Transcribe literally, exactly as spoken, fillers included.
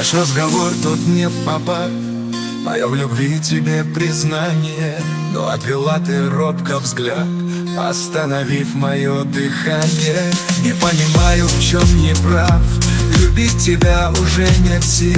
Наш разговор тут не в попад, мое в любви тебе признание. Но отвела ты робко взгляд, остановив мое дыхание. Не понимаю, в чем не прав, любить тебя уже нет сил.